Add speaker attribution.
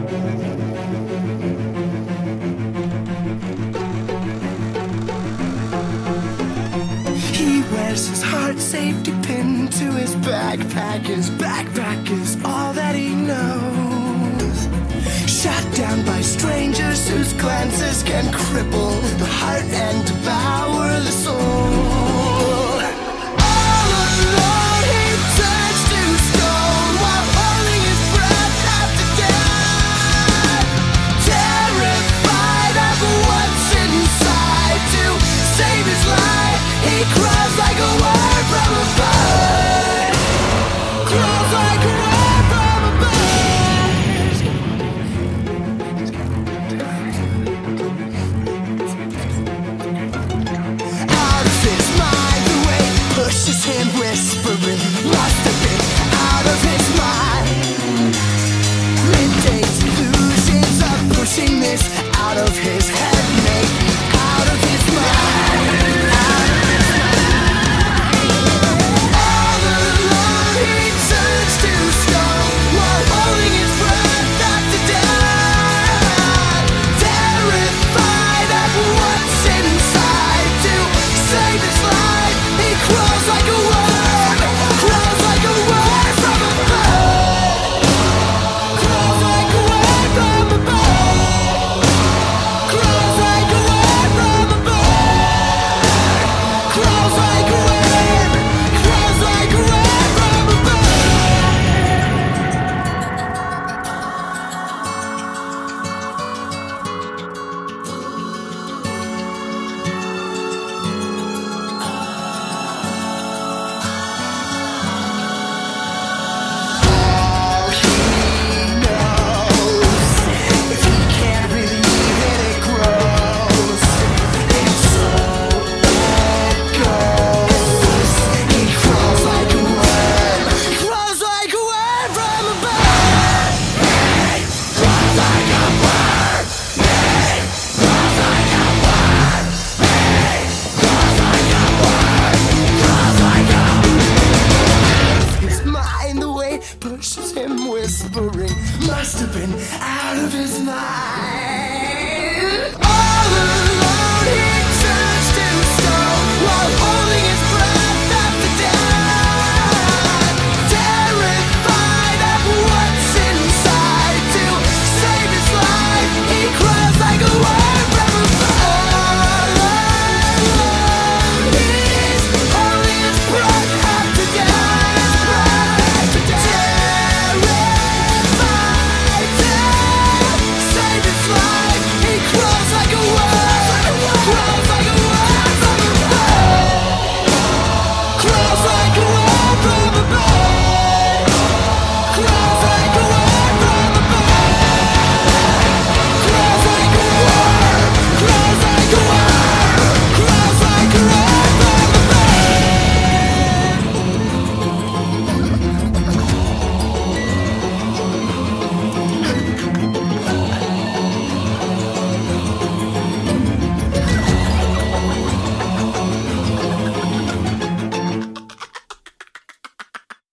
Speaker 1: He wears his heart safety pin to his backpack. His backpack is all that he knows. Shot down by strangers whose glances can cripple the heart and devour the soul. All alone he turns to stone while holding his breath after death. Terrified of what's inside, to save his life he crawls like a word from a bird. Crawls like a word from a bird. Out of his mind, the weight pushes him, whispering, must have been out of his mind. Middays, illusions of pushing this out of his head, maybe out of his mind. Out of his mind. All alone he turns to stone while holding his breath after death. Terrified of what's inside, to save his life he crawls like a word. Crawls like a word from a bird. Crawls like a word from a bird. Crawls like a word from a bird. Crawls like a word. Crawls like a word from a bird. All he knows, if he can't believe it, it grows. And so it goes. He crawls like a worm. Crawls like a worm from a bird. Crawls like a worm. Crawls like a worm. Crawls like a worm. Crawls like a worm. His mind, the way pushes him, whispering, must have been out of his mind.